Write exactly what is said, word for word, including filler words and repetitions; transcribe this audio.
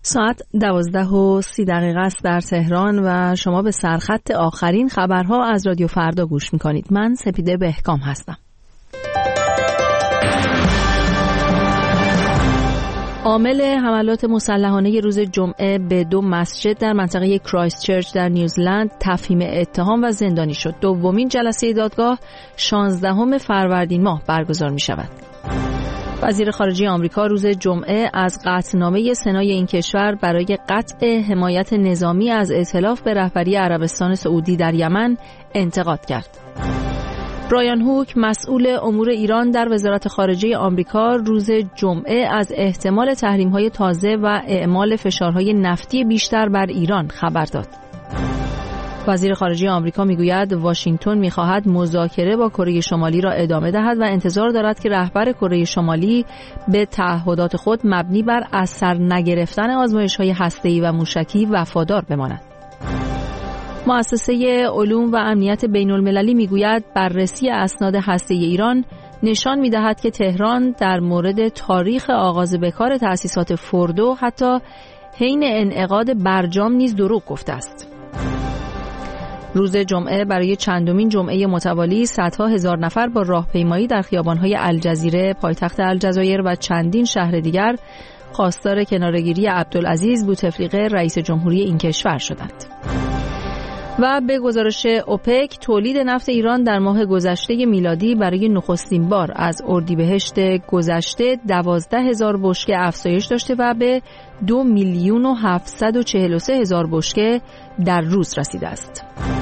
ساعت دوازده و سی دقیقه است در تهران و شما به سرخط آخرین خبرها از رادیو فردا گوش میکنید. من سپیده بهکام هستم. عامل حملات مسلحانه روز جمعه به دو مسجد در منطقه کرایست چرچ در نیوزلند تفهیم اتهام و زندانی شد. دومین جلسه دادگاه شانزدهم فروردین ماه برگزار می شود. وزیر خارجه آمریکا روز جمعه از قطعنامه سنای این کشور برای قطع حمایت نظامی از ائتلاف به رهبری عربستان سعودی در یمن انتقاد کرد. برایان هوک مسئول امور ایران در وزارت خارجه آمریکا روز جمعه از احتمال تحریم‌های تازه و اعمال فشارهای نفتی بیشتر بر ایران خبر داد. وزیر خارجه آمریکا میگوید واشنگتن میخواهد مذاکره با کره شمالی را ادامه دهد و انتظار دارد که رهبر کره شمالی به تعهدات خود مبنی بر از سر نگرفتن آزمایش‌های هسته‌ای و موشکی وفادار بماند. مؤسسه علوم و امنیت بین‌المللی میگوید بررسی اسناد هسته‌ای ایران نشان می‌دهد که تهران در مورد تاریخ آغاز بکار تأسیسات فردو حتی حین انعقاد برجام نیز دروغ گفته است. روز جمعه برای چندمین جمعه متوالی صدها هزار نفر با راهپیمایی در خیابان‌های الجزیره پایتخت الجزایر و چندین شهر دیگر خواستار کناره‌گیری عبدالعزیز بوتفلیقه رئیس جمهوری این کشور شدند. و به گزارش اوپک تولید نفت ایران در ماه گذشته میلادی برای نخستین بار از اردیبهشت گذشته دوازده هزار بشکه افزایش داشته و به دو میلیون و هفتصد و چهل و سه هزار بشکه در روز رسیده است.